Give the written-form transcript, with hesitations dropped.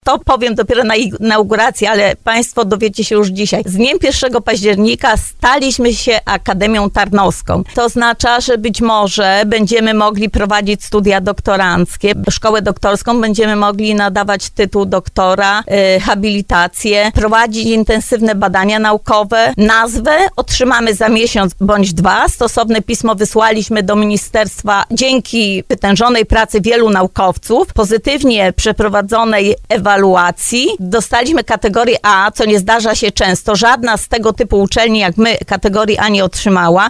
To powiem dopiero na inauguracji, ale Państwo dowiecie się już dzisiaj. Z dniem 1 października staliśmy się Akademią Tarnowską. To oznacza, że być może będziemy mogli prowadzić studia doktoranckie, szkołę doktorską, będziemy mogli nadawać tytuł doktora, habilitację, prowadzić intensywne badania naukowe. Nazwę otrzymamy za miesiąc bądź 2. Stosowne pismo wysłaliśmy do ministerstwa dzięki wytężonej pracy wielu naukowców, pozytywnie przeprowadzonej ewaluacji. Dostaliśmy kategorię A, co nie zdarza się często. Żadna z tego typu uczelni jak my kategorii A nie otrzymała.